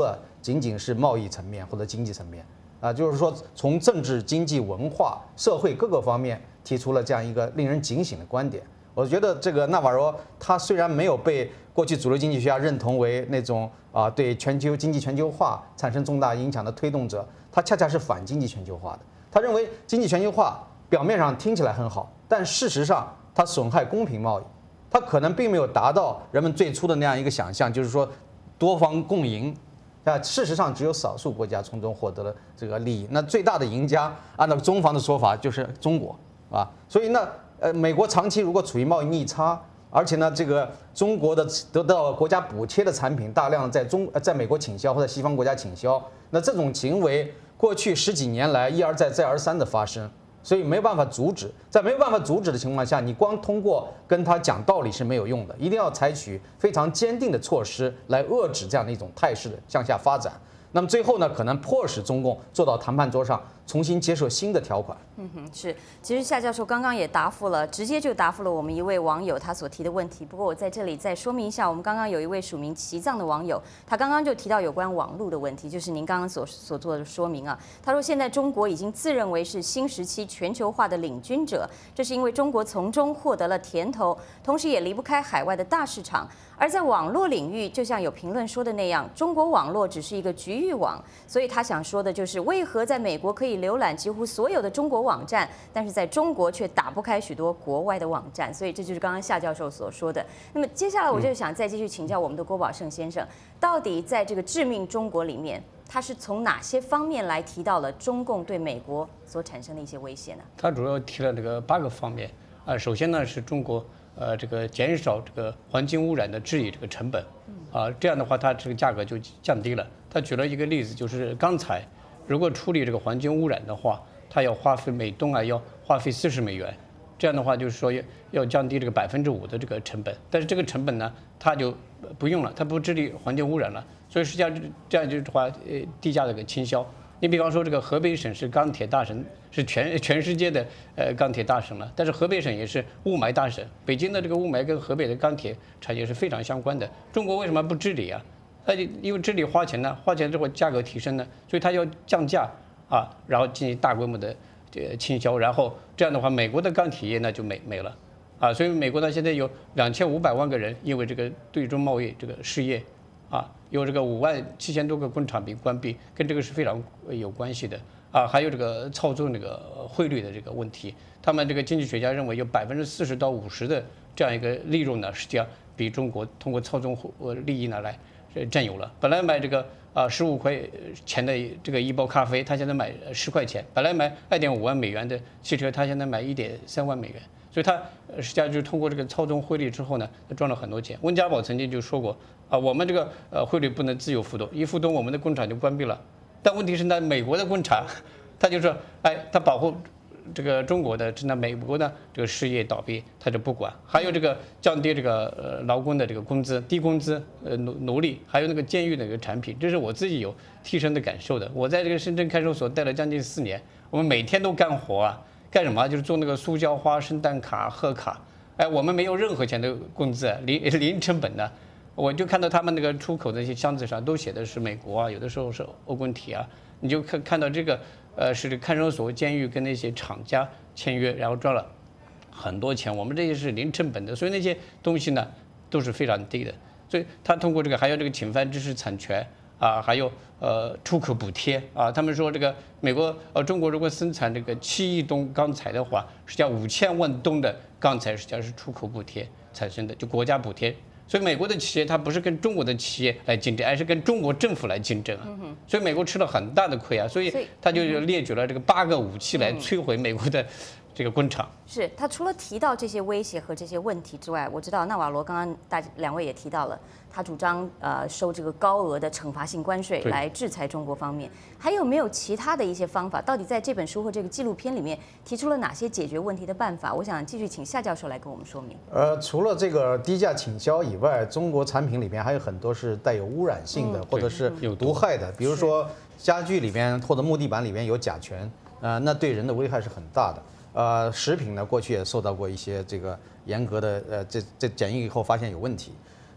仅仅是贸易层面或者经济层面就是说从政治、经济、文化、社会各个方面提出了这样一个令人警醒的观点。我觉得这个纳瓦罗他虽然没有被过去主流经济学家认同为那种对全球经济全球化产生重大影响的推动者，他恰恰是反经济全球化的。他认为经济全球化表面上听起来很好，但事实上它损害公平贸易，它可能并没有达到人们最初的那样一个想象，就是说多方共赢。事实上只有少数国家从中获得了这个利益，那最大的赢家，按照中方的说法就是中国所以呢，美国长期如果处于贸易逆差，而且呢，这个中国的得到国家补贴的产品大量在美国倾销或者西方国家倾销，那这种行为过去10几年来一而再再而三的发生，所以没有办法阻止。在没有办法阻止的情况下，你光通过跟他讲道理是没有用的，一定要采取非常坚定的措施来遏制这样的一种态势的向下发展。那么最后呢，可能迫使中共坐到谈判桌上，重新接受新的条款。 是。其实夏教授刚刚也直接就答复了我们一位网友他所提的问题。不过我在这里再说明一下，我们刚刚有一位署名齐藏的网友，他刚刚就提到有关网络的问题，就是您刚刚所做的说明啊。他说现在中国已经自认为是新时期全球化的领军者，这是因为中国从中获得了甜头，同时也离不开海外的大市场。而在网络领域，就像有评论说的那样，中国网络只是一个局域网，所以他想说的就是，为何在美国可以浏览几乎所有的中国网站，但是在中国却打不开许多国外的网站？所以这就是刚刚夏教授所说的。那么接下来我就想再继续请教我们的郭宝胜先生，到底在这个致命中国里面，他是从哪些方面来提到了中共对美国所产生的一些威胁呢？ 他主要提了这个8个方面首先呢是中国这个减少这个环境污染的治理这个成本这样的话它这个价格就降低了。他举了一个例子，就是钢材如果处理这个环境污染的话，它要花费每吨要花费40美元，这样的话就是说要降低这个5%的这个成本。但是这个成本呢，它就不用了，它不治理环境污染了，所以实际上这样就是话低价这个倾销。你比方说这个河北省是钢铁大省，是全世界的钢铁大省了，但是河北省也是雾霾大省。北京的这个雾霾跟河北的钢铁产业是非常相关的。中国为什么不治理啊？它因为治理花钱呢，花钱之后价格提升呢，所以它要降价然后进行大规模的倾销，然后这样的话，美国的钢铁业呢就没了所以美国呢现在有2500万个人因为这个对中贸易这个失业有这个57000多个工厂被关闭，跟这个是非常有关系的还有这个操纵这个汇率的这个问题，他们这个经济学家认为有40%到50%的这样一个利润呢，实际上比中国通过操纵利益呢来占有了。本来买这个15块钱的这个一包咖啡，他现在买10块钱；本来买2.5万美元的汽车，他现在买1.3万美元。所以他实际上就是通过这个操纵汇率之后呢，他赚了很多钱。温家宝曾经就说过我们这个汇率不能自由浮动，一浮动我们的工厂就关闭了。但问题是呢，美国的工厂，他就说他保护这个中国的，那美国呢这个失业倒闭他就不管。还有这个降低这个劳工的这个工资，低工资奴隶，还有那个监狱的一个产品，这是我自己有贴身的感受的。我在这个深圳看守所待了将近4年，我们每天都干活干什么？就是做那个塑胶花、圣诞卡、贺卡。我们没有任何钱的工资，零成本的。我就看到他们那个出口的一些箱子上都写的是美国有的时候是欧棍体你就看到这个是看守所、监狱跟那些厂家签约，然后赚了很多钱。我们这些是零成本的，所以那些东西呢都是非常低的。所以他通过这个还有这个侵犯知识产权还有出口补贴他们说这个美国中国如果生产这个7亿吨钢材的话，实际上5000万吨的钢材实际上是出口补贴产生的，就国家补贴。所以美国的企业它不是跟中国的企业来竞争，而是跟中国政府来竞争所以美国吃了很大的亏所以他就列举了这个8个武器来摧毁美国的这个工厂。 是他除了提到这些威胁和这些问题之外，我知道纳瓦罗刚刚2位也提到了，他主张收这个高额的惩罚性关税来制裁中国方面。还有没有其他的一些方法？到底在这本书和这个纪录片里面提出了哪些解决问题的办法？我想继续请夏教授来跟我们说明。 除了这个低价倾销以外，中国产品里面还有很多是带有污染性的或者是有毒害的，比如说家具里面或者木地板里面有甲醛，那对人的危害是很大的。食品呢，过去也受到过一些这个严格的这检验以后发现有问题。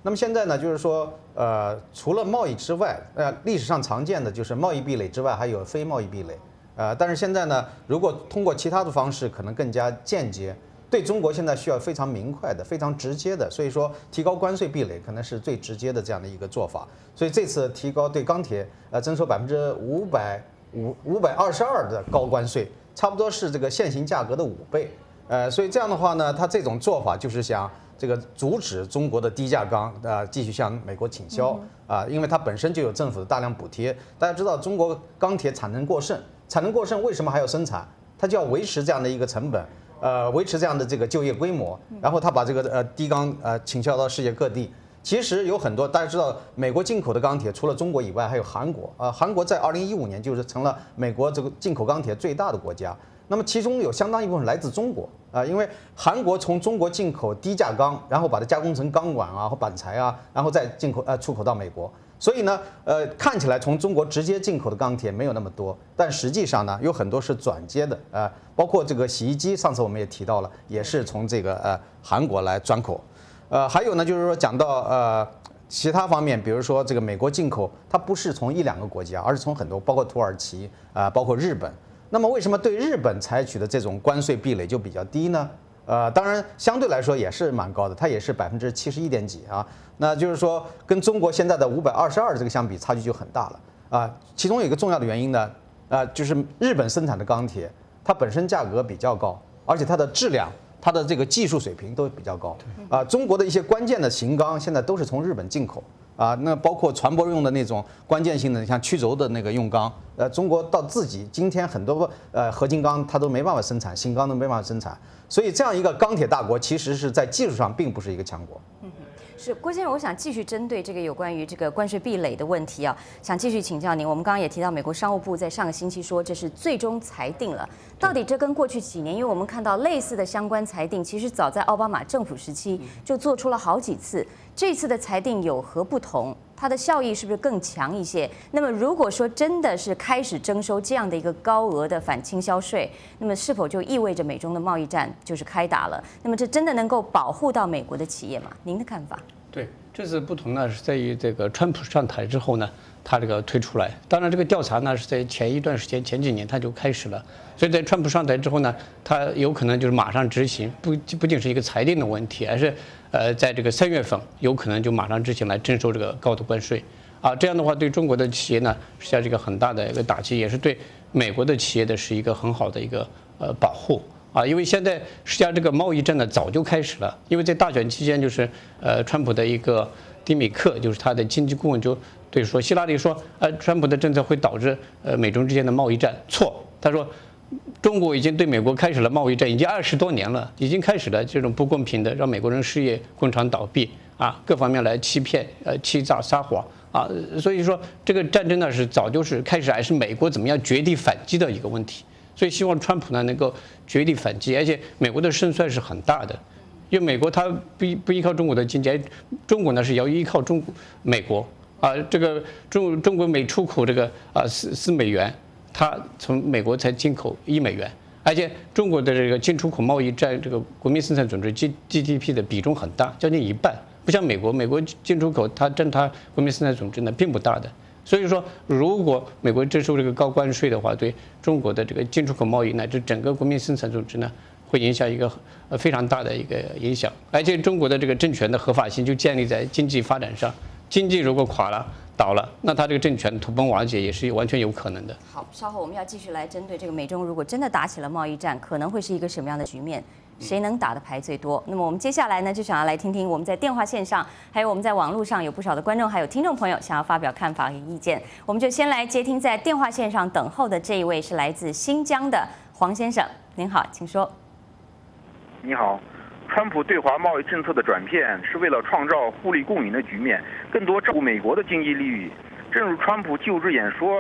那么现在呢，就是说，除了贸易之外，历史上常见的就是贸易壁垒之外，还有非贸易壁垒。但是现在呢，如果通过其他的方式，可能更加间接。对中国现在需要非常明快的、非常直接的，所以说提高关税壁垒可能是最直接的这样的一个做法。所以这次提高对钢铁征收522%的高关税，差不多是这个现行价格的5倍。所以这样的话呢，它这种做法就是想这个阻止中国的低价钢继续向美国倾销因为它本身就有政府的大量补贴。大家知道中国钢铁产能过剩为什么还要生产？它就要维持这样的一个成本。维持这样的这个就业规模，然后他把这个低钢倾销到世界各地。其实有很多大家知道，美国进口的钢铁除了中国以外，还有韩国韩国在2015年就是成了美国这个进口钢铁最大的国家。那么其中有相当一部分来自中国因为韩国从中国进口低价钢，然后把它加工成钢管和板材然后再出口到美国。所以呢，看起来从中国直接进口的钢铁没有那么多，但实际上呢，有很多是转接的包括这个洗衣机，上次我们也提到了，也是从这个韩国来转口。还有呢，就是说讲到其他方面，比如说这个美国进口，它不是从1、2个国家，而是从很多，包括土耳其包括日本。那么为什么对日本采取的这种关税壁垒就比较低呢？当然相对来说也是蛮高的，它也是71%几那就是说跟中国现在的522这个相比，差距就很大了其中有一个重要的原因呢，就是日本生产的钢铁，它本身价格比较高，而且它的质量、它的这个技术水平都比较高中国的一些关键的型钢现在都是从日本进口那包括船舶用的那种关键性的，像曲轴的那个用钢，中国到自己今天很多合金钢它都没办法生产，型钢都没办法生产，所以这样一个钢铁大国，其实是在技术上并不是一个强国。 是郭先生，我想继续针对这个有关于这个关税壁垒的问题想继续请教您。我们刚刚也提到，美国商务部在上个星期说这是最终裁定了，到底这跟过去几年，因为我们看到类似的相关裁定，其实早在奥巴马政府时期就做出了好几次。这次的裁定有何不同？它的效益是不是更强一些？那么如果说真的是开始征收这样的一个高额的反倾销税，那么是否就意味着美中的贸易战就是开打了？那么这真的能够保护到美国的企业吗？您的看法？ 对，这次不同呢是在于这个川普上台之后呢，他这个推出来。当然，这个调查呢是在前一段时间、前几年他就开始了。所以在川普上台之后呢，他有可能就是马上执行，不仅是一个裁定的问题，而是在这个3月份有可能就马上执行来征收这个高的关税这样的话对中国的企业呢实际上是一个很大的一个打击，也是对美国的企业的是一个很好的一个保护因为现在实际上这个贸易战呢早就开始了，因为在大选期间就是川普的一个迪米克，就是他的经济顾问就对说，希拉里说川普的政策会导致美中之间的贸易战，错，他说中国已经对美国开始了贸易战，已经20多年了，已经开始了这种不公平的，让美国人失业、工厂倒闭各方面来欺骗、欺诈、撒谎所以说这个战争呢是早就是开始，还是美国怎么样绝地反击的一个问题。所以希望川普呢能够绝地反击，而且美国的胜算是很大的，因为美国它不依靠中国的经济，中国呢是要依靠美国这个中国每出口这个4美元。它从美国才进口1美元，而且中国的这个进出口贸易占这个国民生产总值 GDP 的比重很大，将近1半，不像美国进出口它占它国民生产总值呢并不大的。所以说，如果美国征收这个高关税的话，对中国的这个进出口贸易乃至整个国民生产总值呢，会影响一个非常大的一个影响。而且中国的这个政权的合法性就建立在经济发展上，经济如果垮了。倒了，那他这个政权土崩瓦解也是完全有可能的。 好，稍后我们要继续来针对这个美中如果真的打起了贸易战，可能会是一个什么样的局面？谁能打的牌最多？那么我们接下来呢，就想要来听听我们在电话线上，还有我们在网络上有不少的观众还有听众朋友想要发表看法和意见。我们就先来接听在电话线上等候的这一位是来自新疆的黄先生，您好，请说。 你好。川普对华贸易政策的转变是为了创造互利共赢的局面，更多照顾美国的经济利益。正如川普就职演说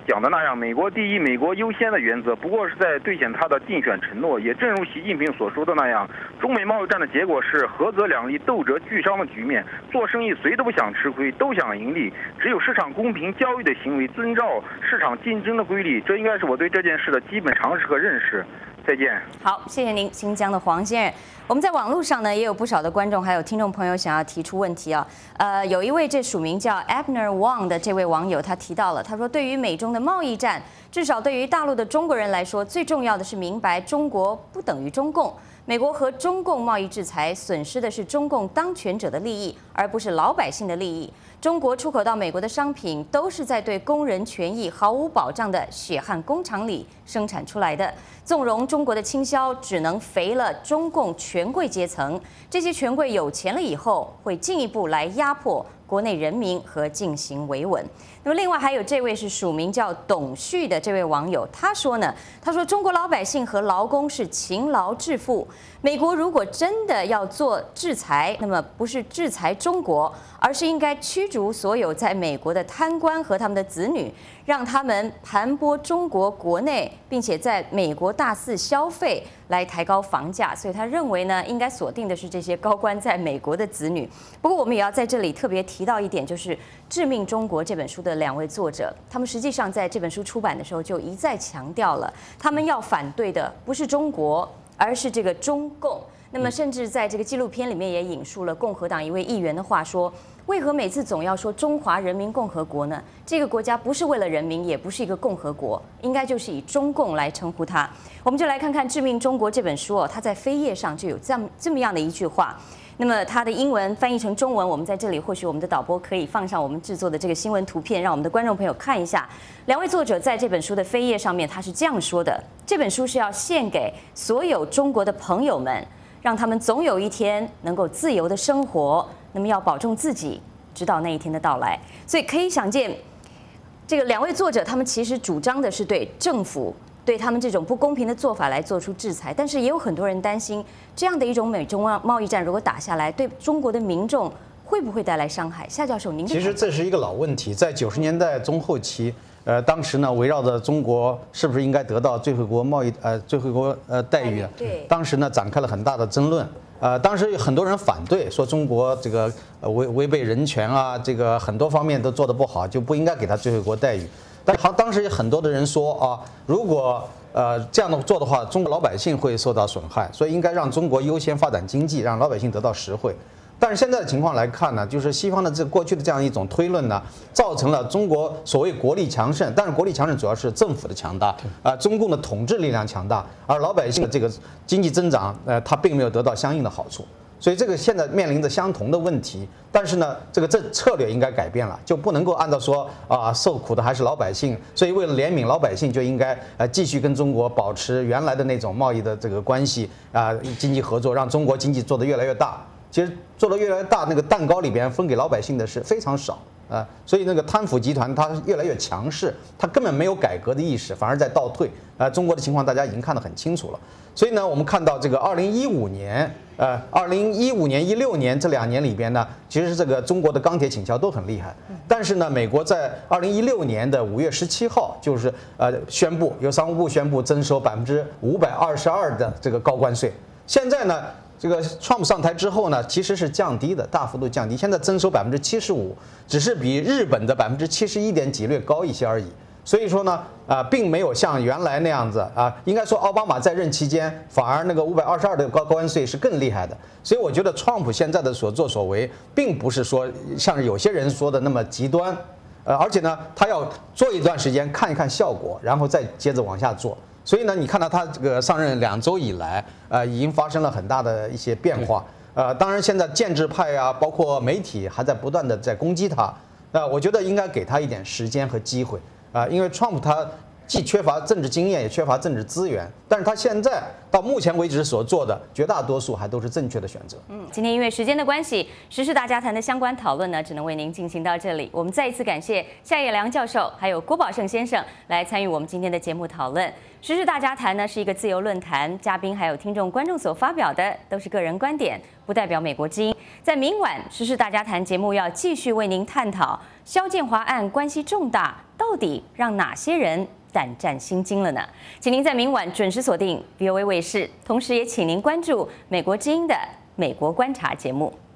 讲的那样，美国第一、美国优先的原则，不过是在兑现他的竞选承诺。也正如习近平所说的那样，中美贸易战的结果是合则两利，斗则俱伤的局面。做生意谁都不想吃亏，都想盈利。只有市场公平交易的行为，遵照市场竞争的规律，这应该是我对这件事的基本常识和认识。再见。 好，谢谢您，新疆的黄先生。我们在网络上呢，也有不少的观众还有听众朋友想要提出问题啊。有一位这署名叫 Abner Wang 的这位网友，他提到了，他说对于美中的贸易战，至少对于大陆的中国人来说，最重要的是明白中国不等于中共。美国和中共贸易制裁损失的是中共当权者的利益，而不是老百姓的利益。中国出口到美国的商品都是在对工人权益毫无保障的血汗工厂里生产出来的，纵容中国的倾销，只能肥了中共权贵阶层。这些权贵有钱了以后，会进一步来压迫国内人民和进行维稳。那么另外还有这位是署名叫董旭的这位网友，他说中国老百姓和劳工是勤劳致富。美国如果真的要做制裁，那么不是制裁中国，而是应该驱逐所有在美国的贪官和他们的子女，让他们盘剥中国国内，并且在美国大肆消费，来抬高房价。所以他认为呢，应该锁定的是这些高官在美国的子女。不过我们也要在这里特别提到一点，就是《致命中国》这本书的2位作者，他们实际上在这本书出版的时候就一再强调了，他们要反对的不是中国，而是这个中共。那么甚至在这个纪录片里面也引述了共和党一位议员的话说，为何每次总要说中华人民共和国呢？这个国家不是为了人民，也不是一个共和国，应该就是以中共来称呼它。我们就来看看《致命中国》这本书它在扉页上就有这么样的一句话。那么它的英文翻译成中文，我们在这里或许我们的导播可以放上我们制作的这个新闻图片，让我们的观众朋友看一下。2位作者在这本书的扉页上面，他是这样说的：这本书是要献给所有中国的朋友们，让他们总有一天能够自由的生活，那么要保重自己，直到那一天的到来。所以可以想见，这个2位作者他们其实主张的是对政府对他们这种不公平的做法来做出制裁，但是也有很多人担心，这样的一种美中贸易战如果打下来，对中国的民众会不会带来伤害？夏教授，您其实这是一个老问题，在90年代中后期，当时呢围绕着中国是不是应该得到最惠国贸易最惠国待遇， 对， 当时呢展开了很大的争论。当时有很多人反对，说中国这个违背人权啊，这个很多方面都做得不好，就不应该给他最惠国待遇。但当时很多的人说啊，如果这样的做的话，中国老百姓会受到损害，所以应该让中国优先发展经济，让老百姓得到实惠。但是现在的情况来看呢，就是西方的过去的这样一种推论呢，造成了中国所谓国力强盛，但是国力强盛主要是政府的强大，中共的统治力量强大，而老百姓的这个经济增长，它并没有得到相应的好处。所以这个现在面临着相同的问题，但是呢，这策略应该改变了，就不能够按照说受苦的还是老百姓，所以为了怜悯老百姓，就应该继续跟中国保持原来的那种贸易的这个关系经济合作，让中国经济做得越来越大。其实做得越来越大，那个蛋糕里边分给老百姓的是非常少所以那个贪腐集团它越来越强势，它根本没有改革的意识，反而在倒退中国的情况大家已经看得很清楚了。所以呢，我们看到这个2015年2015年、16年这2年里边呢，其实这个中国的钢铁倾销都很厉害。但是呢，美国在2016年的5月17号，就是宣布由商务部宣布征收522%的这个高关税。现在呢，这个川普上台之后呢，其实是降低的，大幅度降低。现在征收75%，只是比日本的71点几略高一些而已。所以说呢，并没有像原来那样子应该说奥巴马在任期间，反而那个522的高关税是更厉害的。所以我觉得川普现在的所作所为，并不是说像有些人说的那么极端，而且呢，他要做一段时间看一看效果，然后再接着往下做。所以呢，你看到他这个上任2周以来，已经发生了很大的一些变化。当然现在建制派包括媒体还在不断的在攻击他。我觉得应该给他一点时间和机会。因为川普他既缺乏政治经验，也缺乏政治资源，但是他现在到目前为止所做的绝大多数还都是正确的选择。 今天因为时间的关系，时事大家谈的相关讨论呢，只能为您进行到这里。我们再一次感谢夏业良教授还有郭宝胜先生来参与我们今天的节目讨论。时事大家谈呢是一个自由论坛，嘉宾还有听众观众所发表的都是个人观点，不代表美国之音。在明晚时事大家谈节目要继续为您探讨萧建华案关系重大， 到底让哪些人胆战心惊了呢？请您在明晚准时锁定 VOA 卫视，同时也请您关注美国之音的美国观察节目。